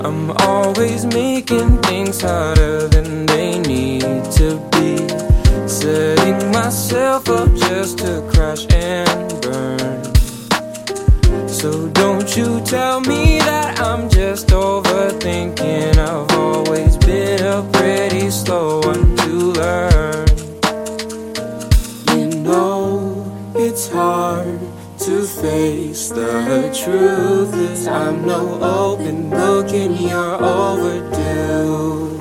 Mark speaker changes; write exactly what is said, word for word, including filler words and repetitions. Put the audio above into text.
Speaker 1: I'm always making things harder than they need to be, setting myself up just to crash and burn. So don't you tell me that I'm just overthinking. I've always been a pretty slow one to learn. You know it's hard to face the truth, 'cause I'm no open book and you're overdue.